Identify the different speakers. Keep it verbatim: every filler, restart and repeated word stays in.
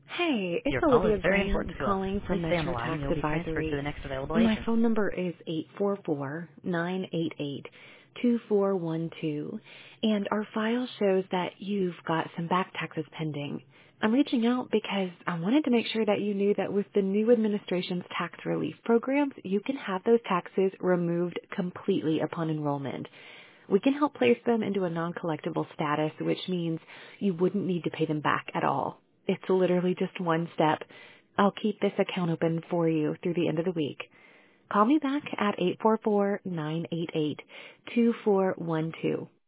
Speaker 1: Hey, it's
Speaker 2: Your call is
Speaker 1: Olivia
Speaker 2: very
Speaker 1: Grant
Speaker 2: important to us.
Speaker 1: calling
Speaker 2: Please
Speaker 1: from
Speaker 2: stay on the
Speaker 1: Metro
Speaker 2: line and
Speaker 1: Tax
Speaker 2: you'll be transferred to
Speaker 1: Advisory.
Speaker 2: the next available
Speaker 1: My
Speaker 2: agent.
Speaker 1: phone number is eight four four, nine eight eight, two four one two, and our file shows that you've got some back taxes pending. I'm reaching out because I wanted to make sure that you knew that with the new administration's tax relief programs, you can have those taxes removed completely upon enrollment. We can help place them into a non-collectible status, which means you wouldn't need to pay them back at all. It's literally just one step. I'll keep this account open for you through the end of the week. Call me back at eight four four, nine eight eight, two four one two.